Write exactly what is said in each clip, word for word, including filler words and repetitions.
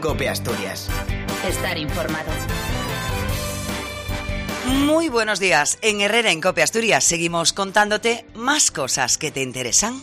COPE Asturias. Estar informado. Muy buenos días. En Herrera, en COPE Asturias, seguimos contándote más cosas que te interesan.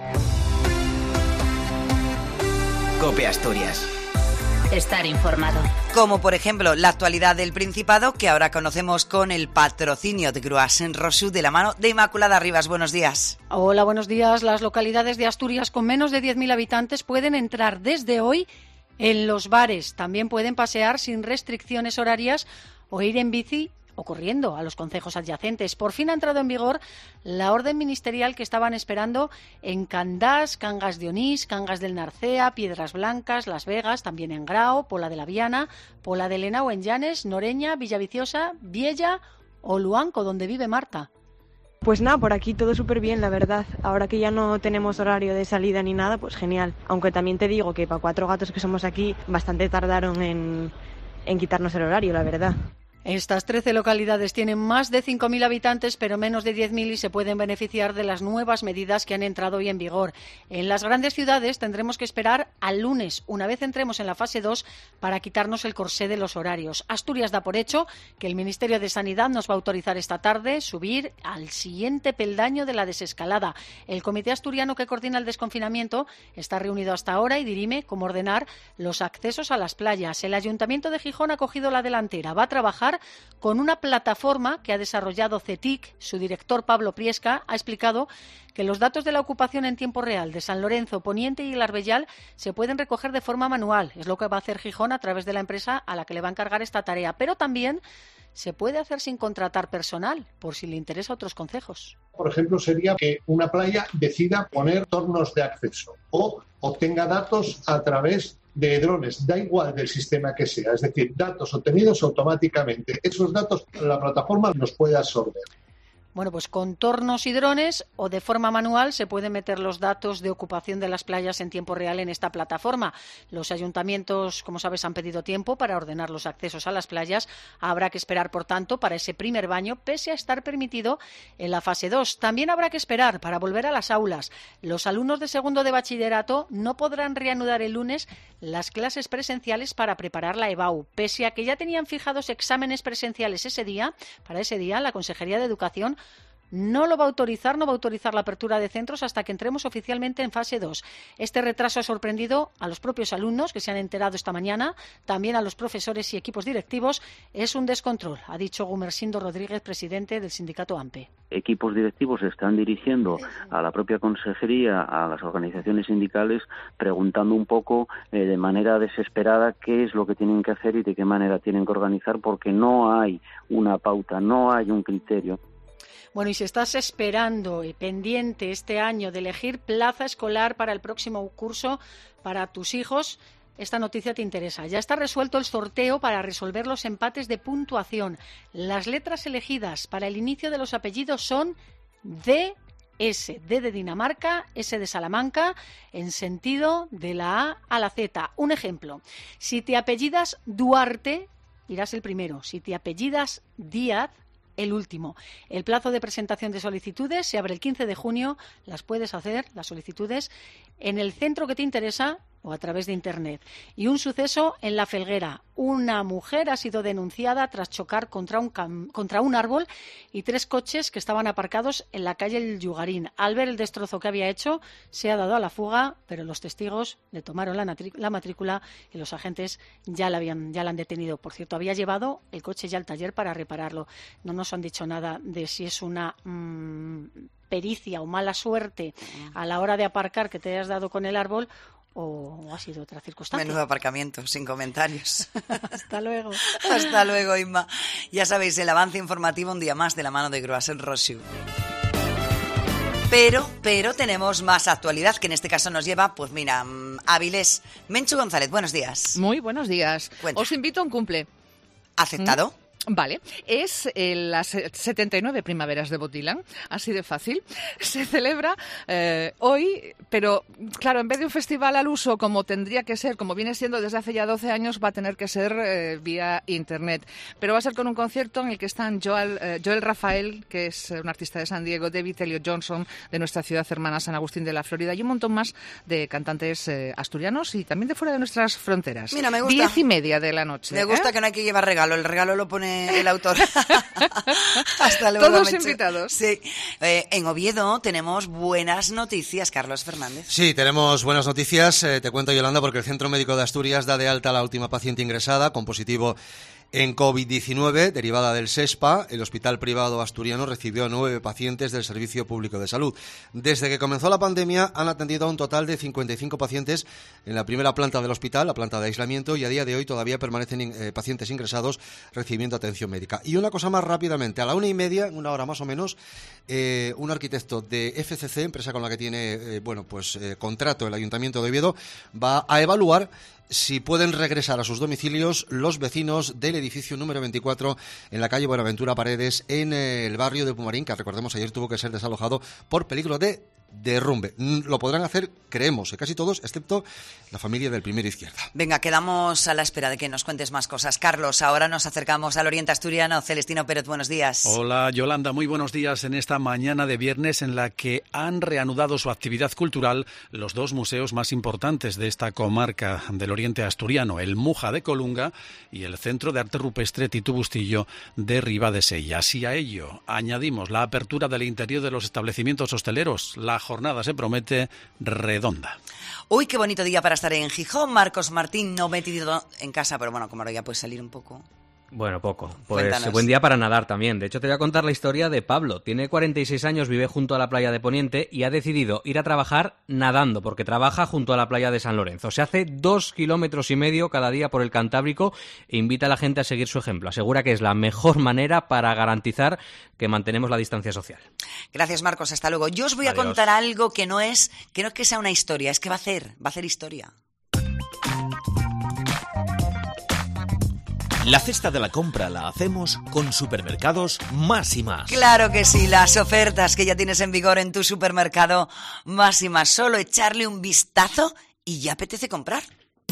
COPE Asturias. Estar informado. Como por ejemplo la actualidad del Principado, que ahora conocemos con el patrocinio de Croissant Rosu de la mano de Inmaculada Rivas. Buenos días. Hola, buenos días. Las localidades de Asturias con menos de diez mil habitantes pueden entrar desde hoy en los bares. También pueden pasear sin restricciones horarias o ir en bici o corriendo a los concejos adyacentes. Por fin ha entrado en vigor la orden ministerial que estaban esperando en Candás, Cangas de Onís, Cangas del Narcea, Piedras Blancas, Las Vegas, también en Grao, Pola de la Viana, Pola de Lenao en Llanes, Noreña, Villaviciosa, Viella o Luanco, donde vive Marta. Pues nada, por aquí todo súper bien, la verdad. Ahora que ya no tenemos horario de salida ni nada, pues genial. Aunque también te digo que para cuatro gatos que somos aquí, bastante tardaron en, en quitarnos el horario, la verdad. Estas trece localidades tienen más de cinco mil habitantes, pero menos de diez mil y se pueden beneficiar de las nuevas medidas que han entrado hoy en vigor. En las grandes ciudades tendremos que esperar al lunes, una vez entremos en la fase dos, para quitarnos el corsé de los horarios. Asturias da por hecho que el Ministerio de Sanidad nos va a autorizar esta tarde subir al siguiente peldaño de la desescalada. El Comité Asturiano que coordina el desconfinamiento está reunido hasta ahora y dirime cómo ordenar los accesos a las playas. El Ayuntamiento de Gijón ha cogido la delantera. Va a trabajar con una plataforma que ha desarrollado CETIC. Su director, Pablo Priesca, ha explicado que los datos de la ocupación en tiempo real de San Lorenzo, Poniente y el Arbellal se pueden recoger de forma manual. Es lo que va a hacer Gijón a través de la empresa a la que le va a encargar esta tarea. Pero también se puede hacer sin contratar personal, por si le interesa a otros concejos. Por ejemplo, sería que una playa decida poner tornos de acceso o obtenga datos a través de drones, da igual del sistema que sea, es decir, datos obtenidos automáticamente. Esos datos la plataforma los puede absorber. Bueno, pues con tornos y drones o de forma manual se pueden meter los datos de ocupación de las playas en tiempo real en esta plataforma. Los ayuntamientos, como sabes, han pedido tiempo para ordenar los accesos a las playas. Habrá que esperar, por tanto, para ese primer baño, pese a estar permitido en la fase dos. También habrá que esperar para volver a las aulas. Los alumnos de segundo de bachillerato no podrán reanudar el lunes las clases presenciales para preparar la EBAU. Pese a que ya tenían fijados exámenes presenciales ese día, para ese día, la Consejería de Educación no lo va a autorizar, no va a autorizar la apertura de centros hasta que entremos oficialmente en fase dos. Este retraso ha sorprendido a los propios alumnos que se han enterado esta mañana, también a los profesores y equipos directivos. Es un descontrol, ha dicho Gumersindo Rodríguez, presidente del sindicato AMPE. Equipos directivos se están dirigiendo a la propia consejería, a las organizaciones sindicales, preguntando un poco eh, de manera desesperada qué es lo que tienen que hacer y de qué manera tienen que organizar, porque no hay una pauta, no hay un criterio. Bueno, y si estás esperando y pendiente este año de elegir plaza escolar para el próximo curso para tus hijos, esta noticia te interesa. Ya está resuelto el sorteo para resolver los empates de puntuación. Las letras elegidas para el inicio de los apellidos son D, S, D de Dinamarca, S de Salamanca, en sentido de la A a la Z. Un ejemplo, si te apellidas Duarte, irás el primero. Si te apellidas Díaz, el último. El plazo de presentación de solicitudes se abre el quince de junio. Las puedes hacer, las solicitudes, en el centro que te interesa o a través de Internet. Y un suceso en La Felguera. Una mujer ha sido denunciada tras chocar contra un, cam- contra un árbol y tres coches que estaban aparcados en la calle El Yugarín. Al ver el destrozo que había hecho, se ha dado a la fuga, pero los testigos le tomaron la, natri- la matrícula y los agentes ya la, habían, ya la han detenido. Por cierto, había llevado el coche ya al taller para repararlo. No nos han dicho nada de si es una mmm, pericia o mala suerte a la hora de aparcar que te hayas dado con el árbol o ha sido otra circunstancia. Menudo aparcamiento, sin comentarios. Hasta luego. Hasta luego, Inma. Ya sabéis, el avance informativo un día más de la mano de Croissant Rosu. Pero, pero tenemos más actualidad, que en este caso nos lleva, pues mira, a Avilés. Menchu González, buenos días. Muy buenos días. Cuenta. Os invito a un cumple. ¿Aceptado? Vale, es eh, las setenta y nueve primaveras de Botilán, así de fácil. Se celebra eh, hoy, pero claro, en vez de un festival al uso como tendría que ser, como viene siendo desde hace ya doce años, va a tener que ser eh, vía internet. Pero va a ser con un concierto en el que están Joel, eh, Joel Rafael, que es un artista de San Diego, David Elliot Johnson, de nuestra ciudad hermana San Agustín de la Florida, y un montón más de cantantes eh, asturianos y también de fuera de nuestras fronteras. Mira, me gusta. Diez y media de la noche. Me gusta ¿eh? que no hay que llevar regalo, el regalo lo pone el autor. Hasta luego. Todos Mechu. invitados. Sí. Eh, en Oviedo tenemos buenas noticias, Carlos Fernández. Sí, tenemos buenas noticias. Eh, te cuento, Yolanda, porque el Centro Médico de Asturias da de alta a la última paciente ingresada con positivo en COVID diecinueve, derivada del SESPA. El hospital privado asturiano recibió a nueve pacientes del Servicio Público de Salud. Desde que comenzó la pandemia han atendido a un total de cincuenta y cinco pacientes en la primera planta del hospital, la planta de aislamiento, y a día de hoy todavía permanecen eh, pacientes ingresados recibiendo atención médica. Y una cosa más rápidamente, a la una y media, una hora más o menos, eh, un arquitecto de F C C, empresa con la que tiene eh, bueno pues eh, contrato el Ayuntamiento de Oviedo, va a evaluar si pueden regresar a sus domicilios los vecinos del edificio número veinticuatro en la calle Buenaventura Paredes, en el barrio de Pumarín, que recordemos ayer tuvo que ser desalojado por peligro de derrumbe. Lo podrán hacer, creemos, casi todos, excepto la familia del primer izquierda. Venga, quedamos a la espera de que nos cuentes más cosas. Carlos, ahora nos acercamos al Oriente Asturiano. Celestino Pérez, buenos días. Hola, Yolanda, muy buenos días en esta mañana de viernes en la que han reanudado su actividad cultural los dos museos más importantes de esta comarca del Oriente Asturiano, el Muja de Colunga y el Centro de Arte Rupestre Titu Bustillo de Ribadesella. Y a ello añadimos la apertura del interior de los establecimientos hosteleros. La jornada se promete redonda. Uy, qué bonito día para estar en Gijón. Marcos Martín, no metido en casa, pero bueno, como ahora ya puedes salir un poco. Bueno, poco. Pues Cuéntanos. Buen día para nadar también. De hecho, te voy a contar la historia de Pablo. Tiene cuarenta y seis años, vive junto a la playa de Poniente y ha decidido ir a trabajar nadando, porque trabaja junto a la playa de San Lorenzo. Se hace dos kilómetros y medio cada día por el Cantábrico e invita a la gente a seguir su ejemplo. Asegura que es la mejor manera para garantizar que mantenemos la distancia social. Gracias, Marcos. Hasta luego. Yo os voy Adiós. a contar algo que no es, que no es que sea una historia, es que va a hacer, va a hacer historia. La cesta de la compra la hacemos con Supermercados Más y Más. Claro que sí, las ofertas que ya tienes en vigor en tu supermercado Más y Más. Solo echarle un vistazo y ya apetece comprar.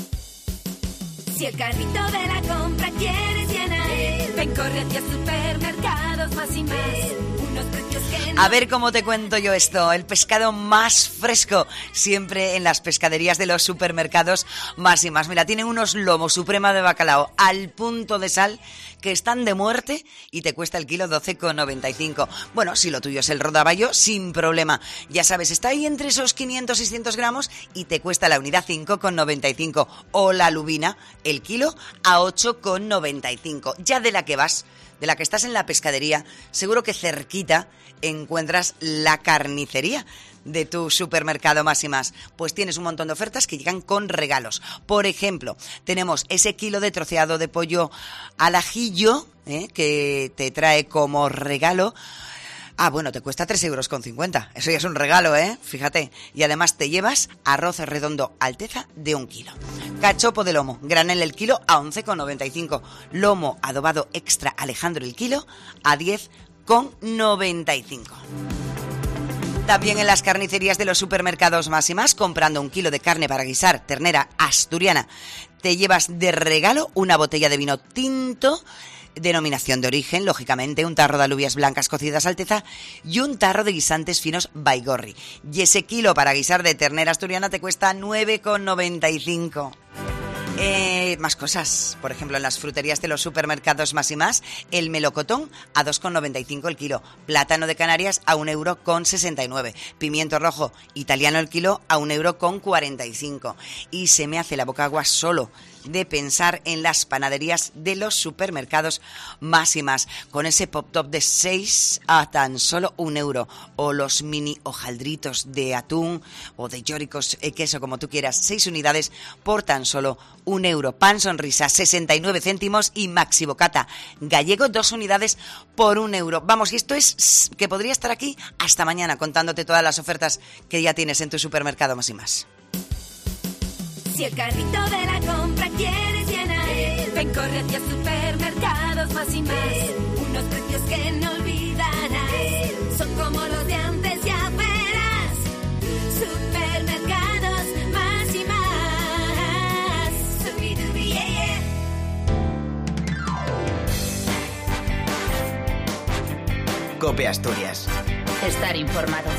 Si el carrito de la compra quieres llenar, ven, corre hacia Supermercados Más y Más. Unos precios que no... A ver cómo te cuento yo esto. El pescado más fresco, siempre en las pescaderías de los supermercados Más y Más. Mira, tienen unos lomos suprema de bacalao al punto de sal que están de muerte y te cuesta el kilo doce con noventa y cinco. Bueno, si lo tuyo es el rodaballo, sin problema. Ya sabes, está ahí entre esos quinientos seiscientos gramos y te cuesta la unidad cinco con noventa y cinco. O la lubina, el kilo a ocho con noventa y cinco. Ya de la que vas, de la que estás en la pescadería, seguro que cerquita encuentras la carnicería de tu supermercado Más y Más. Pues tienes un montón de ofertas que llegan con regalos. Por ejemplo, tenemos ese kilo de troceado de pollo al ajillo, ¿eh? que te trae como regalo. Ah, bueno, te cuesta tres euros con cincuenta. Eso ya es un regalo, ¿eh? Fíjate. Y además te llevas arroz redondo Alteza de un kilo. Cachopo de lomo, granel el kilo a once con noventa y cinco. Lomo adobado extra Alejandro el kilo a diez con noventa y cinco. También en las carnicerías de los supermercados Más y Más, comprando un kilo de carne para guisar, ternera asturiana, te llevas de regalo una botella de vino tinto, denominación de origen, lógicamente, un tarro de alubias blancas cocidas Alteza y un tarro de guisantes finos Baigorri. Y ese kilo para guisar de ternera asturiana te cuesta nueve con noventa y cinco. Eh, más cosas, por ejemplo, en las fruterías de los supermercados Más y Más, el melocotón a dos con noventa y cinco el kilo, plátano de Canarias a un euro con sesenta y nueve, pimiento rojo italiano el kilo a un euro con cuarenta y cinco. Y se me hace la boca agua solo de pensar en las panaderías de los supermercados Más y Más, con ese pop top de seis a tan solo un euro, o los mini hojaldritos de atún o de llóricos, eh, queso, como tú quieras, seis unidades por tan solo un euro. Pan Sonrisa, sesenta y nueve céntimos, y Maxi Bocata gallego, dos unidades por un euro. Vamos, y esto es que podría estar aquí hasta mañana contándote todas las ofertas que ya tienes en tu supermercado Más y Más. Si el carrito de la compra quieres llenar, Ven, corre hacia supermercados más y más. Unos precios que no olvidarás. Son como los de antes, ya verás. Supermercados más y más. Subidubi, yeah, yeah. COPE Asturias. Estar informado.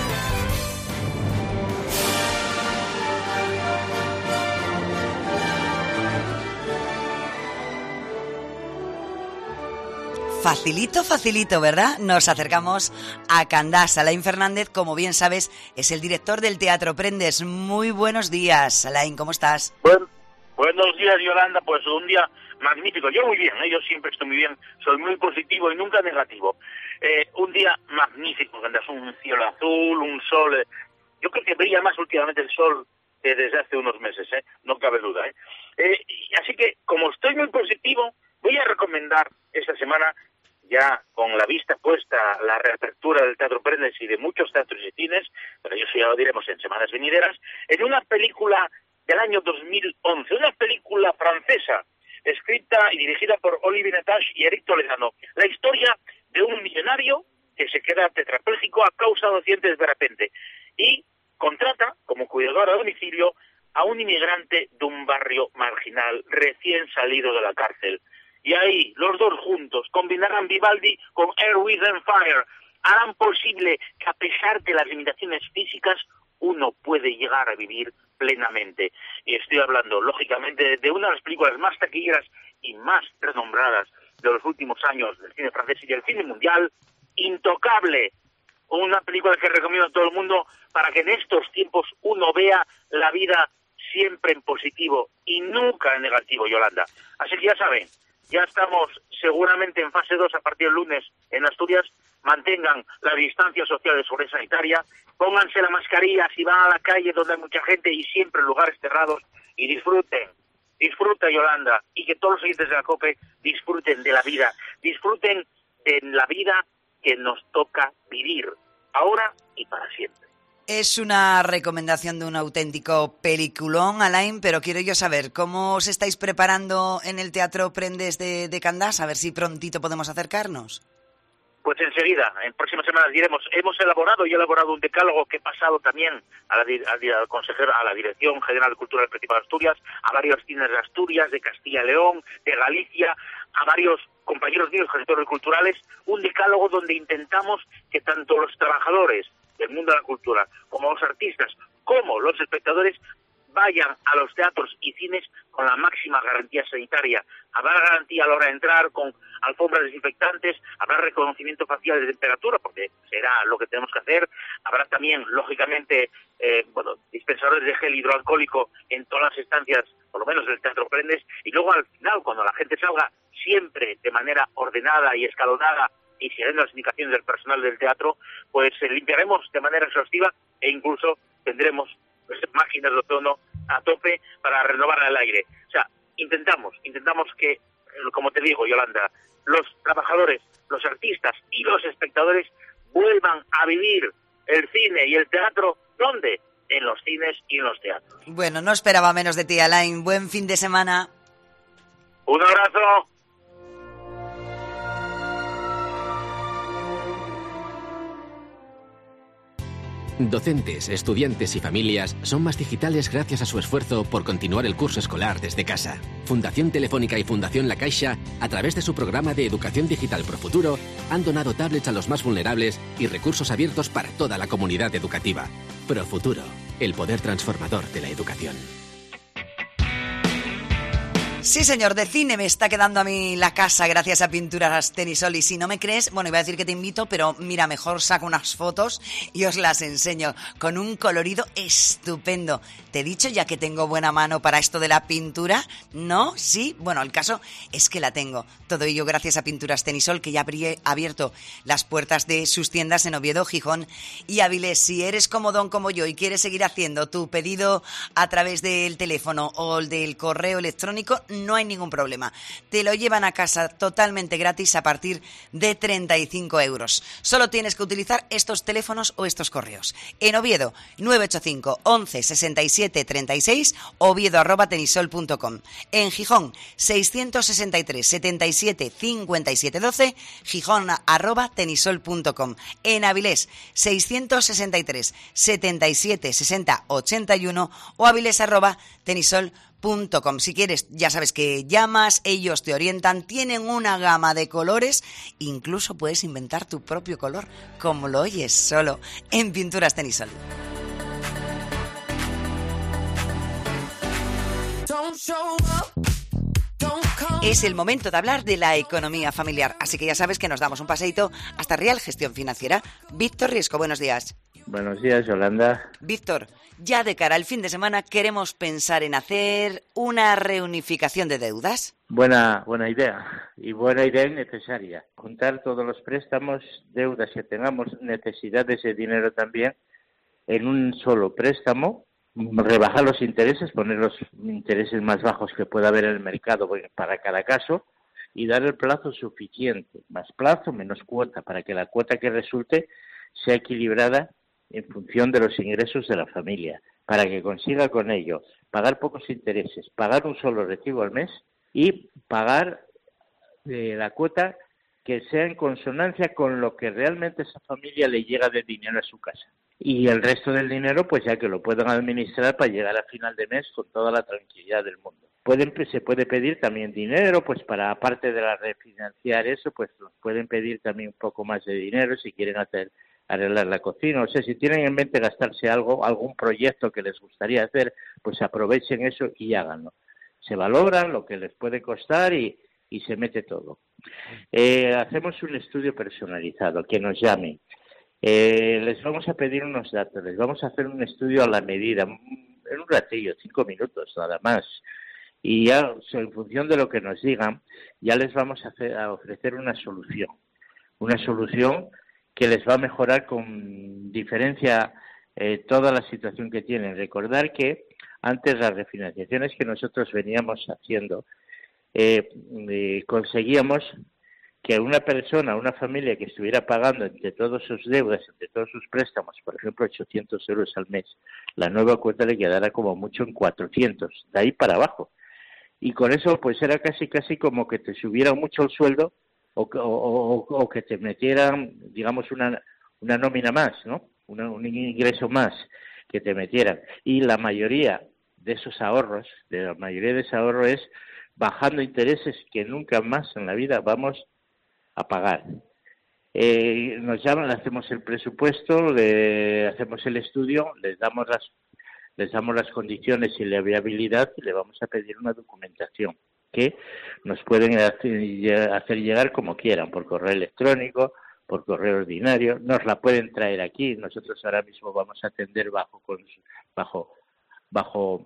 Facilito, facilito, ¿verdad? Nos acercamos a Candás. Alain Fernández, como bien sabes, es el director del Teatro Prendes. Muy buenos días, Alain, ¿cómo estás? Bueno, buenos días, Yolanda. Pues un día magnífico. Yo muy bien, ¿eh? Yo siempre estoy muy bien. Soy muy positivo y nunca negativo. Eh, un día magnífico, Candás. Un cielo azul, un sol. Eh. Yo creo que brilla más últimamente el sol que desde hace unos meses, ¿eh? No cabe duda, ¿eh? Eh, así que, como estoy muy positivo, voy a recomendar esta semana, ya con la vista puesta a la reapertura del Teatro Prendes y de muchos teatros y cines, pero eso ya lo diremos en semanas venideras, en una película del año dos mil once, una película francesa, escrita y dirigida por Olivier Nakache y Eric Toledano. La historia de un millonario que se queda tetrapléjico a causa de accidentes de repente y contrata como cuidador a domicilio a un inmigrante de un barrio marginal recién salido de la cárcel. Y ahí, los dos juntos, combinarán Vivaldi con Air, Wind and Fire. Harán posible que, a pesar de las limitaciones físicas, uno puede llegar a vivir plenamente. Y estoy hablando, lógicamente, de una de las películas más taquilleras y más renombradas de los últimos años del cine francés y del cine mundial, Intocable. Una película que recomiendo a todo el mundo para que en estos tiempos uno vea la vida siempre en positivo y nunca en negativo, Yolanda. Así que ya saben, ya estamos seguramente en fase dos a partir del lunes en Asturias. Mantengan la distancia social de seguridad sanitaria, pónganse la mascarilla si van a la calle donde hay mucha gente y siempre en lugares cerrados y disfruten, disfruta Yolanda, y que todos los oyentes de la COPE disfruten de la vida, disfruten de la vida que nos toca vivir, ahora y para siempre. Es una recomendación de un auténtico peliculón, Alain, pero quiero yo saber, ¿cómo os estáis preparando en el Teatro Prendes de, de Candás? A ver si prontito podemos acercarnos. Pues enseguida, en próximas semanas diremos, hemos elaborado y elaborado un decálogo que he pasado también a la, a, al consejero, a la Dirección General de Cultura del Principado de Asturias, a varios cines de Asturias, de Castilla y León, de Galicia, a varios compañeros míos, gestores culturales, un decálogo donde intentamos que tanto los trabajadores del mundo de la cultura, como los artistas, como los espectadores, vayan a los teatros y cines con la máxima garantía sanitaria. Habrá garantía a la hora de entrar con alfombras desinfectantes, habrá reconocimiento facial de temperatura, porque será lo que tenemos que hacer. Habrá también, lógicamente, eh, bueno, dispensadores de gel hidroalcohólico en todas las estancias, por lo menos del Teatro Prendes, y luego al final, cuando la gente salga, siempre de manera ordenada y escalonada, y siguiendo las indicaciones del personal del teatro, pues eh, limpiaremos de manera exhaustiva e incluso tendremos pues, máquinas de ozono a tope para renovar el aire. O sea, intentamos, intentamos que, como te digo, Yolanda, los trabajadores, los artistas y los espectadores vuelvan a vivir el cine y el teatro, ¿dónde? En los cines y en los teatros. Bueno, no esperaba menos de ti, Alain. Buen fin de semana. Un abrazo. Docentes, estudiantes y familias son más digitales gracias a su esfuerzo por continuar el curso escolar desde casa. Fundación Telefónica y Fundación La Caixa, a través de su programa de Educación Digital Pro Futuro, han donado tablets a los más vulnerables y recursos abiertos para toda la comunidad educativa. Pro Futuro, el poder transformador de la educación. Sí, señor, de cine me está quedando a mí la casa gracias a Pinturas Tenisol. Y si no me crees, bueno, iba a decir que te invito, pero mira, mejor saco unas fotos y os las enseño con un colorido estupendo. ¿Te he dicho ya que tengo buena mano para esto de la pintura? ¿No? ¿Sí? Bueno, el caso es que la tengo. Todo ello gracias a Pinturas Tenisol, que ya ha abierto las puertas de sus tiendas en Oviedo, Gijón y Avilés. Si eres como Don como yo y quieres seguir haciendo tu pedido a través del teléfono o del correo electrónico, no hay ningún problema. Te lo llevan a casa totalmente gratis a partir de treinta y cinco euros. Solo tienes que utilizar estos teléfonos o estos correos. En Oviedo, nueve ocho cinco, once, sesenta y siete, treinta y seis, oviedo arroba tenisol punto com. En Gijón, seiscientos sesenta y tres, setenta y siete, cincuenta y siete, doce, gijón arroba tenisol punto com. En Avilés, seiscientos sesenta y tres, setenta y siete, sesenta, ochenta y uno o avilés arroba tenisol punto com. Si quieres, ya sabes que llamas, ellos te orientan, tienen una gama de colores, incluso puedes inventar tu propio color, como lo oyes, solo en Pinturas Tenisol. Es el momento de hablar de la economía familiar, así que ya sabes que nos damos un paseíto hasta Real Gestión Financiera. Víctor Riesco, buenos días. Buenos días, Yolanda. Víctor, ya de cara al fin de semana queremos pensar en hacer una reunificación de deudas. Buena, buena idea, y buena idea y necesaria. Juntar todos los préstamos, deudas que tengamos, necesidades de dinero también, en un solo préstamo, rebajar los intereses, poner los intereses más bajos que pueda haber en el mercado para cada caso y dar el plazo suficiente, más plazo, menos cuota, para que la cuota que resulte sea equilibrada en función de los ingresos de la familia, para que consiga con ello pagar pocos intereses, pagar un solo recibo al mes y pagar eh, la cuota que sea en consonancia con lo que realmente esa familia le llega de dinero a su casa. Y el resto del dinero, pues ya que lo puedan administrar para llegar a final de mes con toda la tranquilidad del mundo. Pueden, se puede pedir también dinero, pues para, aparte de la refinanciar eso, pues nos pueden pedir también un poco más de dinero si quieren hacer, arreglar la cocina. O sea, si tienen en mente gastarse algo, algún proyecto que les gustaría hacer, pues aprovechen eso y háganlo. Se valoran lo que les puede costar y, y se mete todo. Eh, hacemos un estudio personalizado, que nos llamen. Eh, les vamos a pedir unos datos, les vamos a hacer un estudio a la medida, en un ratillo, cinco minutos nada más, y ya en función de lo que nos digan, ya les vamos a, hacer, a ofrecer una solución, una solución que les va a mejorar con diferencia eh, toda la situación que tienen. Recordar que antes las refinanciaciones que nosotros veníamos haciendo, eh, eh, conseguíamos que una persona, una familia que estuviera pagando entre todas sus deudas, entre todos sus préstamos, por ejemplo, ochocientos euros al mes, la nueva cuota le quedara como mucho en cuatrocientos, de ahí para abajo. Y con eso, pues era casi, casi como que te subiera mucho el sueldo o, o, o, o que te metieran, digamos, una, una nómina más, ¿no? Una, un ingreso más que te metieran. Y la mayoría de esos ahorros, de la mayoría de ese ahorro es bajando intereses que nunca más en la vida vamos a pagar. Eh, nos llaman, le hacemos el presupuesto, le hacemos el estudio, les damos las les damos las condiciones y la viabilidad y le vamos a pedir una documentación que nos pueden hacer, hacer llegar como quieran, por correo electrónico, por correo ordinario, nos la pueden traer aquí. Nosotros ahora mismo vamos a atender bajo bajo bajo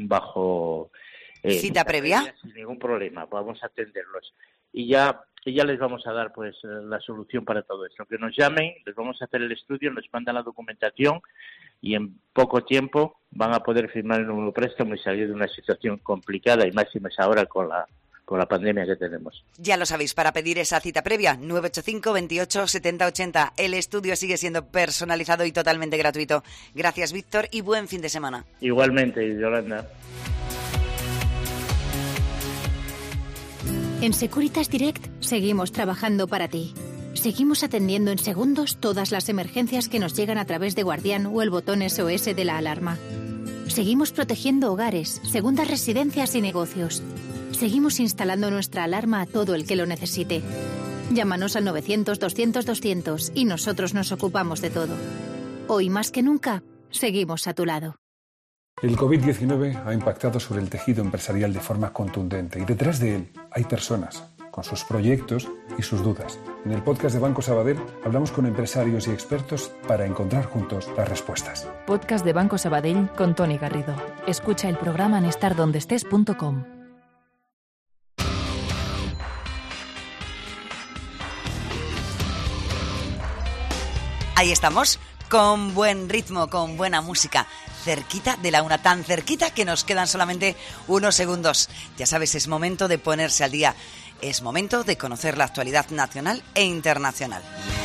bajo eh, cita previa, previa sin ningún problema, vamos a atenderlos y ya y ya les vamos a dar pues la solución para todo esto. Que nos llamen, les vamos a hacer el estudio, les mandan la documentación y en poco tiempo van a poder firmar el nuevo préstamo y salir de una situación complicada y máxima es ahora con la con la pandemia que tenemos. Ya lo sabéis, para pedir esa cita previa, nueve ocho cinco, veintiocho, setenta, ochenta. El estudio sigue siendo personalizado y totalmente gratuito. Gracias, Víctor, y buen fin de semana. Igualmente, Yolanda. En Securitas Direct seguimos trabajando para ti. Seguimos atendiendo en segundos todas las emergencias que nos llegan a través de Guardián o el botón S O S de la alarma. Seguimos protegiendo hogares, segundas residencias y negocios. Seguimos instalando nuestra alarma a todo el que lo necesite. Llámanos al novecientos, doscientos, doscientos y nosotros nos ocupamos de todo. Hoy más que nunca, seguimos a tu lado. El covid diecinueve ha impactado sobre el tejido empresarial de forma contundente y detrás de él hay personas con sus proyectos y sus dudas. En el podcast de Banco Sabadell hablamos con empresarios y expertos para encontrar juntos las respuestas. Podcast de Banco Sabadell con Toni Garrido. Escucha el programa en estar donde estés punto com. Ahí estamos, con buen ritmo, con buena música, cerquita de la una, tan cerquita que nos quedan solamente unos segundos. Ya sabes, es momento de ponerse al día, es momento de conocer la actualidad nacional e internacional.